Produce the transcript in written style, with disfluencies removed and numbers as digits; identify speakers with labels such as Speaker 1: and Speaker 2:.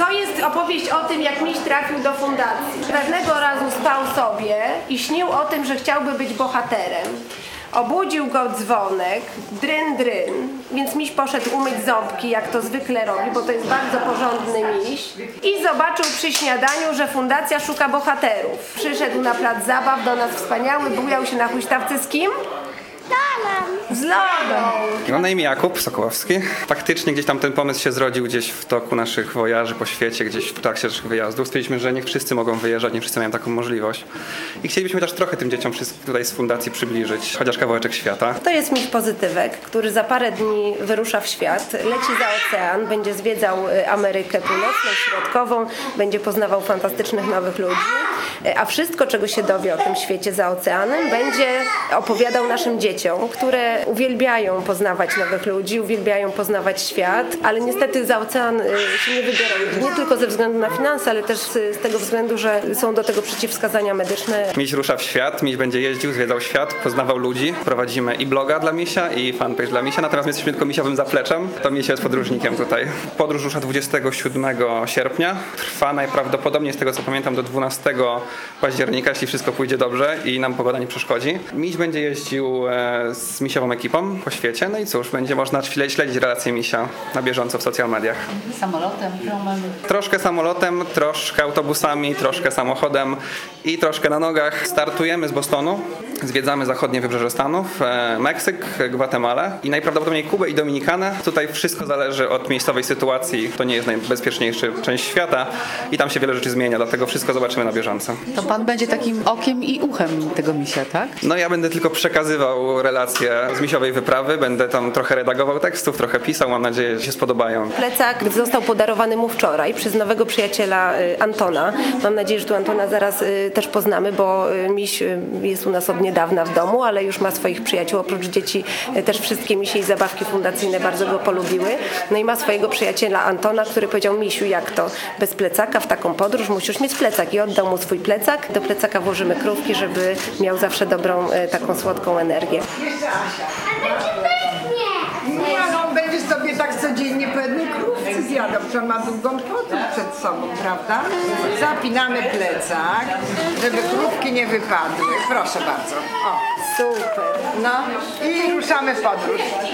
Speaker 1: To jest opowieść o tym, jak miś trafił do fundacji. Pewnego razu spał sobie i śnił o tym, że chciałby być bohaterem. Obudził go dzwonek, dryn, dryn, więc miś poszedł umyć ząbki, jak to zwykle robi, bo to jest bardzo porządny miś. I zobaczył przy śniadaniu, że fundacja szuka bohaterów. Przyszedł na plac zabaw, do nas wspaniały, bujał się na huśtawce z kim? Z Lodą.
Speaker 2: Mam na imię Jakub Sokołowski. Faktycznie gdzieś tam ten pomysł się zrodził gdzieś w toku naszych wojaży po świecie, gdzieś w trakcie naszych wyjazdów. Stwierdziliśmy, że nie wszyscy mogą wyjeżdżać, nie wszyscy mają taką możliwość. I chcielibyśmy też trochę tym dzieciom tutaj z fundacji przybliżyć, chociaż kawałeczek świata.
Speaker 1: To jest miś Pozytywek, który za parę dni wyrusza w świat, leci za ocean, będzie zwiedzał Amerykę Północną, Środkową, będzie poznawał fantastycznych nowych ludzi, a wszystko, czego się dowie o tym świecie za oceanem, będzie opowiadał naszym dzieciom, które uwielbiają poznawać nowych ludzi, uwielbiają poznawać świat, ale niestety za ocean się nie wybiorą. Nie tylko ze względu na finanse, ale też z tego względu, że są do tego przeciwwskazania medyczne.
Speaker 2: Miś rusza w świat, miś będzie jeździł, zwiedzał świat, poznawał ludzi. Prowadzimy i bloga dla misia, i fanpage dla misia, natomiast my jesteśmy tylko misiowym zapleczem. To misio jest podróżnikiem tutaj. Podróż rusza 27 sierpnia. Trwa najprawdopodobniej, z tego co pamiętam, do 12 października, jeśli wszystko pójdzie dobrze i nam pogoda nie przeszkodzi. Miś będzie jeździł z misiową ekipą po świecie, no i cóż, będzie można śledzić relacje misia na bieżąco w social mediach.
Speaker 3: Samolotem, promem.
Speaker 2: Troszkę samolotem, troszkę autobusami, troszkę samochodem i troszkę na nogach. Startujemy z Bostonu, zwiedzamy zachodnie wybrzeże Stanów, Meksyk, Gwatemalę i najprawdopodobniej Kubę i Dominikanę. Tutaj wszystko zależy od miejscowej sytuacji. To nie jest najbezpieczniejsza część świata i tam się wiele rzeczy zmienia, dlatego wszystko zobaczymy na bieżąco.
Speaker 3: To pan będzie takim okiem i uchem tego misia, tak?
Speaker 2: No ja będę tylko przekazywał relacje z misiowej wyprawy, będę tam trochę redagował tekstów, trochę pisał, mam nadzieję, że się spodobają.
Speaker 1: Plecak został podarowany mu wczoraj przez nowego przyjaciela Antona. Mam nadzieję, że tu Antona zaraz też poznamy, bo miś jest u nas od niedawna w domu, ale już ma swoich przyjaciół. Oprócz dzieci też wszystkie misie i zabawki fundacyjne bardzo go polubiły. No i ma swojego przyjaciela Antona, który powiedział: misiu, jak to bez plecaka w taką podróż musisz mieć plecak, i oddał mu swój plecak. Do plecaka włożymy krówki, żeby miał zawsze dobrą, taką słodką energię.
Speaker 4: Nie, no on będzie sobie tak codziennie po jednej krówce zjadał, że ma długą podróż przed sobą, prawda? Zapinamy plecak, żeby krówki nie wypadły. Proszę bardzo. O,
Speaker 1: Super.
Speaker 4: no i ruszamy w podróż.